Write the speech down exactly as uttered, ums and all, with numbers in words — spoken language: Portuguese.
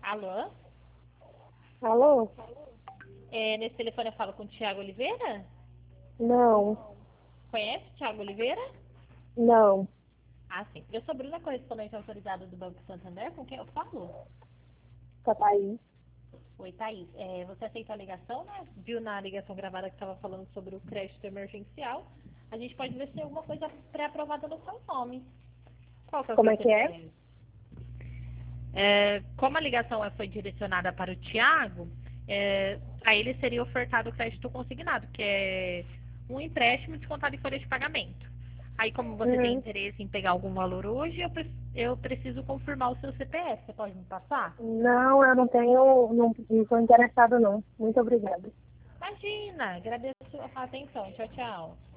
Alô? Alô? É, nesse telefone eu falo com o Tiago Oliveira? Não, Conhece o Tiago Oliveira? não. Ah, sim. Eu sou Bruna, correspondente autorizada do Banco Santander, com quem eu falo? Papai. Oi, Thaís. É, você aceitou a ligação, né? Viu na ligação gravada que estava falando sobre o crédito emergencial. A gente pode ver se tem alguma coisa pré-aprovada no seu nome. Qual que é o Como seu é que é? C P F? É, como a ligação foi direcionada para o Tiago, é, a ele seria ofertado o crédito consignado, que é um empréstimo descontado em folha de pagamento. Aí, como você tem Uhum. interesse em pegar algum valor hoje, eu, pre- eu preciso confirmar o seu C P F. Você pode me passar? Não, eu não tenho, não estou interessado não. Muito obrigada. Imagina, agradeço a sua atenção. Tchau, tchau.